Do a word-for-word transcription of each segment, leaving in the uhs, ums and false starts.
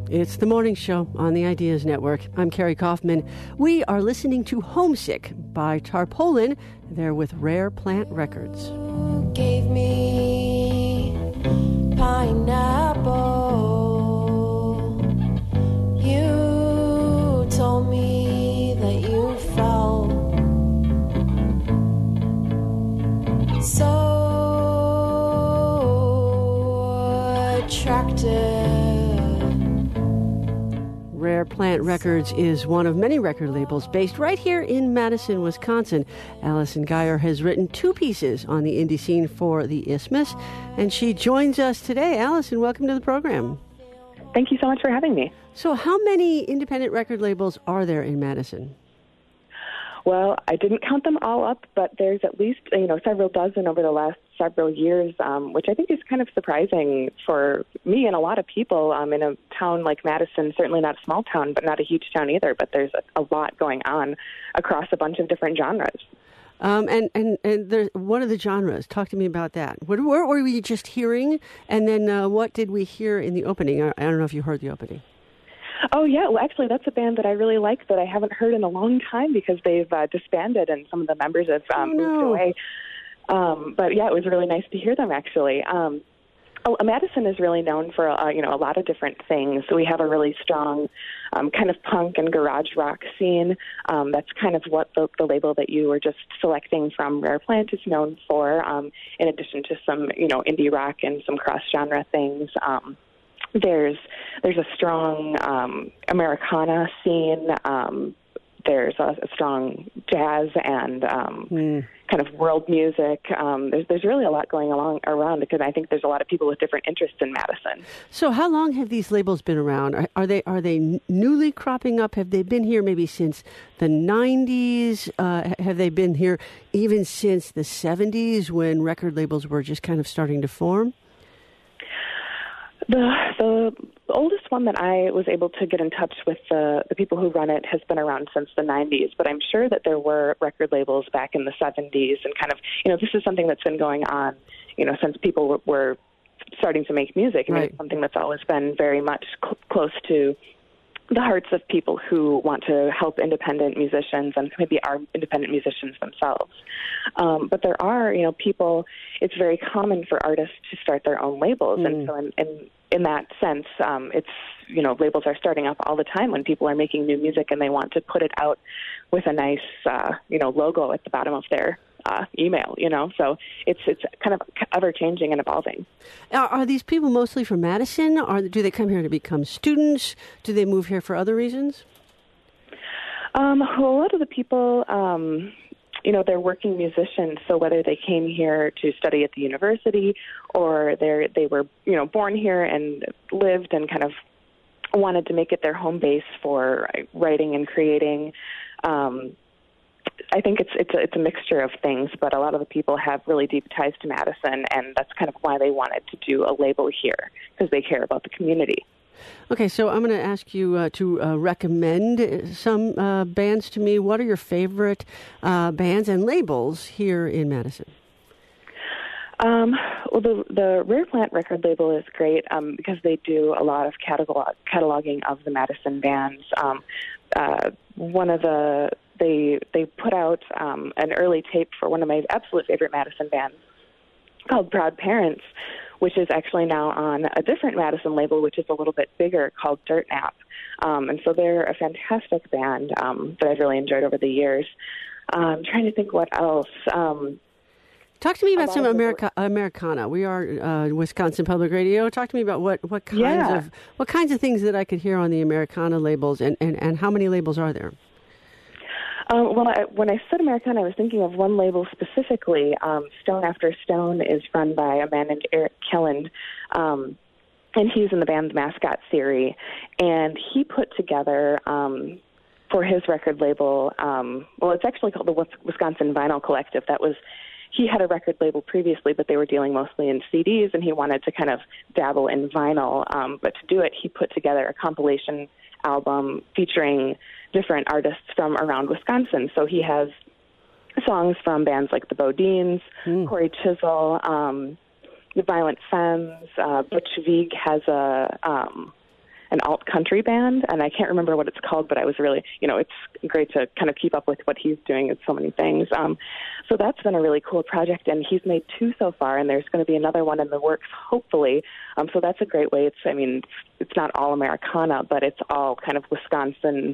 It's the morning show on the Ideas Network. I'm Carrie Kaufman. We are listening to Homesick by Tarpaulin. They're with Rare Plant Records. You gave me pineapple. You told me that you felt so attractive. Rare Plant Records is one of many record labels based right here in Madison, Wisconsin. Allison Geyer has written two pieces on the indie scene for the Isthmus, and she joins us today. Allison, welcome to the program. Thank you so much for having me. So how many independent record labels are there in Madison? Well, I didn't count them all up, but there's at least, you know, several dozen over the last several years, um, which I think is kind of surprising for me and a lot of people um, in a town like Madison, certainly not a small town, but not a huge town either. But there's a, a lot going on across a bunch of different genres. Um, and and, and there, what are the genres? Talk to me about that. What, what were we just hearing? And then uh, what did we hear in the opening? I, I don't know if you heard the opening. Oh, yeah. Well, actually, that's a band that I really like that I haven't heard in a long time because they've uh, disbanded and some of the members have um, oh, no. moved away. Um, but, yeah, it was really nice to hear them, actually. Um, oh, Madison is really known for, uh, you know, a lot of different things. So we have a really strong um, kind of punk and garage rock scene. Um, that's kind of what the, the label that you were just selecting from, Rare Plant, is known for, um, in addition to some, you know, indie rock and some cross-genre things. Um There's there's a strong um, Americana scene. Um, there's a, a strong jazz and um, mm. kind of world music. Um, there's there's really a lot going along around because I think there's a lot of people with different interests in Madison. So, how long have these labels been around? Are, are they are they newly cropping up? Have they been here maybe since the nineties? Uh, have they been here even since the seventies when record labels were just kind of starting to form? The the oldest one that I was able to get in touch with the, the people who run it has been around since the nineties, but I'm sure that there were record labels back in the seventies and kind of, you know, this is something that's been going on, you know, since people were, were starting to make music. I mean, right. It's something that's always been very much cl- close to the hearts of people who want to help independent musicians and maybe are independent musicians themselves. Um, but there are, you know, people, it's very common for artists to start their own labels. Mm. And so in, in, in that sense, um, it's, you know, labels are starting up all the time when people are making new music and they want to put it out with a nice, uh, you know, logo at the bottom of their Uh, email, you know, so it's it's kind of ever changing and evolving. Are, are these people mostly from Madison, or do they come here to become students? Do they move here for other reasons? Um, well, a lot of the people, um, you know, they're working musicians. So whether they came here to study at the university, or they they were, you know, born here and lived and kind of wanted to make it their home base for writing and creating. Um, I think it's it's a, it's a mixture of things, but a lot of the people have really deep ties to Madison, and that's kind of why they wanted to do a label here, because they care about the community. Okay, so I'm going to ask you uh, to uh, recommend some uh, bands to me. What are your favorite uh, bands and labels here in Madison? Um, well, the, the Rare Plant record label is great um, because they do a lot of catalog, cataloging of the Madison bands. Um, uh, one of the They they put out um, an early tape for one of my absolute favorite Madison bands called Proud Parents, which is actually now on a different Madison label, which is a little bit bigger, called Dirt Nap. Um, and so they're a fantastic band um, that I've really enjoyed over the years. Uh, I'm trying to think what else. Um, Talk to me about some America, Americana. We are uh, Wisconsin Public Radio. Talk to me about what, what kinds yeah. of what kinds of things that I could hear on the Americana labels, and, and, and how many labels are there? Um, well, I, when I said Americana, I was thinking of one label specifically. Um, Stone After Stone is run by a man named Eric Killand, um, and he's in the band Mascot Theory. And he put together, um, for his record label, um, well, it's actually called the Wisconsin Vinyl Collective. That was, he had a record label previously, but they were dealing mostly in C Ds, and he wanted to kind of dabble in vinyl. Um, but to do it, he put together a compilation album featuring different artists from around Wisconsin. So he has songs from bands like the Bodines, mm. Corey Chisel, um, the Violent Femmes. Uh, Butch Vig has a um, an alt country band, and I can't remember what it's called, but I was really, you know, it's great to kind of keep up with what he's doing with so many things. Um, so that's been a really cool project, and he's made two so far, and there's going to be another one in the works, hopefully. Um, so that's a great way. It's, I mean, it's not all Americana, but it's all kind of Wisconsin,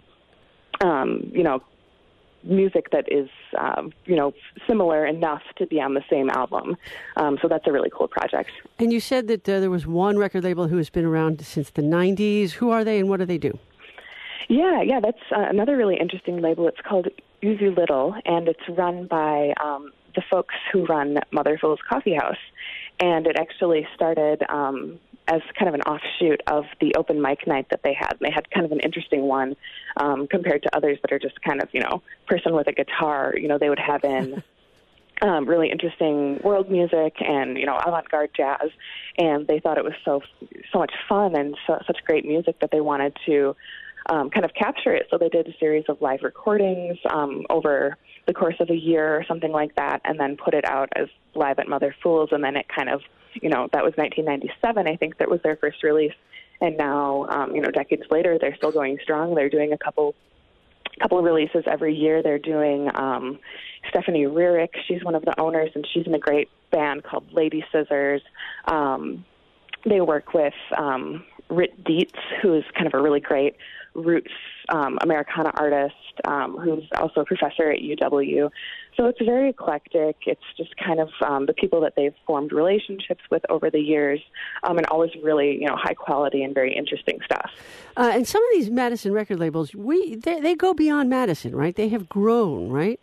um, you know, music that is, um, you know, similar enough to be on the same album. Um, so that's a really cool project. And you said that uh, there was one record label who has been around since the nineties. Who are they and what do they do? Yeah, yeah, that's uh, another really interesting label. It's called Uzu Little, and it's run by um, the folks who run Mother Fool's Coffee House. And it actually started um, as kind of an offshoot of the open mic night that they had. And they had kind of an interesting one um, compared to others that are just kind of, you know, person with a guitar. You know, they would have in um, really interesting world music and, you know, avant-garde jazz. And they thought it was so so much fun and so, such great music that they wanted to um, kind of capture it. So they did a series of live recordings um, over the course of a year or something like that, and then put it out as live at Mother Fool's. And then it kind of, you know, that was nineteen ninety-seven, I think that was their first release. And now, um, you know, decades later, they're still going strong. They're doing a couple couple of releases every year. They're doing um, Stephanie Rearick. She's one of the owners, and she's in a great band called Lady Scissors. Um, they work with um, Rit Dietz, who is kind of a really great roots um, Americana artist, um, who's also a professor at U W. So it's very eclectic. It's just kind of um, the people that they've formed relationships with over the years, um, and always really, you know, high quality and very interesting stuff. Uh, and some of these Madison record labels, we they, they go beyond Madison, right? They have grown, right?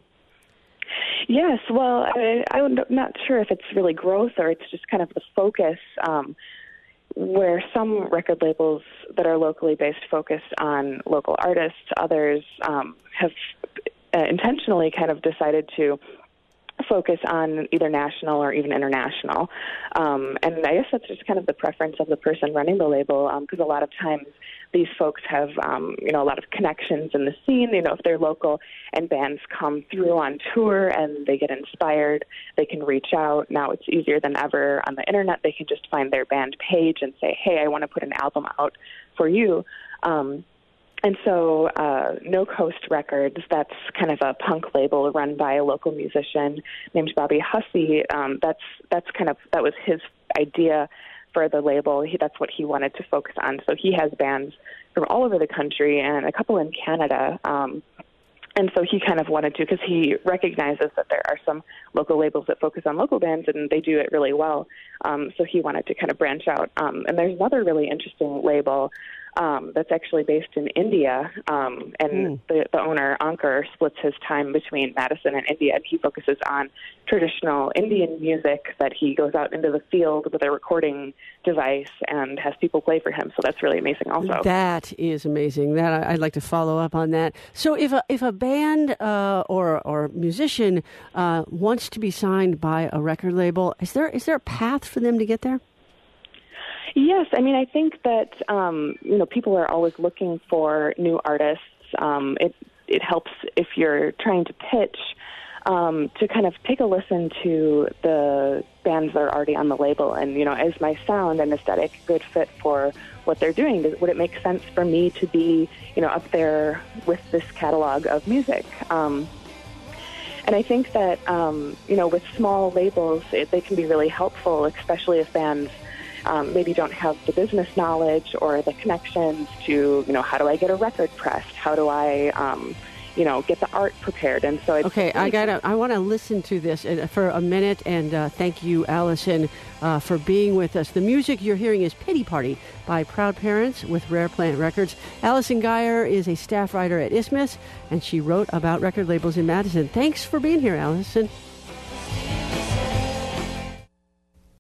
Yes. Well, I, I'm not sure if it's really growth or it's just kind of the focus. Um, where some record labels that are locally based focus on local artists, others um, have uh, intentionally kind of decided to focus on either national or even international. Um, and I guess that's just kind of the preference of the person running the label, because um, a lot of times these folks have, um, you know, a lot of connections in the scene. You know, if they're local and bands come through on tour and they get inspired, they can reach out. Now it's easier than ever on the internet. They can just find their band page and say, hey, I want to put an album out for you. Um, And so uh, No Coast Records, that's kind of a punk label run by a local musician named Bobby Hussey. Um, that's that's kind of that was his idea for the label. He, that's what he wanted to focus on. So he has bands from all over the country and a couple in Canada. Um, and so he kind of wanted to, because he recognizes that there are some local labels that focus on local bands, and they do it really well. Um, so he wanted to kind of branch out. Um, and there's another really interesting label Um, that's actually based in India, um, and mm. the, the owner, Ankur, splits his time between Madison and India, and he focuses on traditional Indian music that he goes out into the field with a recording device and has people play for him. So that's really amazing also. That is amazing. That I'd like to follow up on that. So if a, if a band uh, or, or musician uh, wants to be signed by a record label, is there is there a path for them to get there? Yes, I mean, I think that, um, you know, people are always looking for new artists. Um, it it helps if you're trying to pitch um, to kind of take a listen to the bands that are already on the label. And, you know, is my sound and aesthetic a good fit for what they're doing? Would it make sense for me to be, you know, up there with this catalog of music? Um, and I think that, um, you know, with small labels, it, they can be really helpful, especially if bands Um, maybe don't have the business knowledge or the connections to, you know, how do I get a record pressed? How do I, um, you know, get the art prepared? And so it's okay, really I gotta, I want to listen to this for a minute, and uh, thank you, Allison, uh, for being with us. The music you're hearing is Pity Party by Proud Parents with Rare Plant Records. Allison Geyer is a staff writer at Isthmus, and she wrote about record labels in Madison. Thanks for being here, Allison.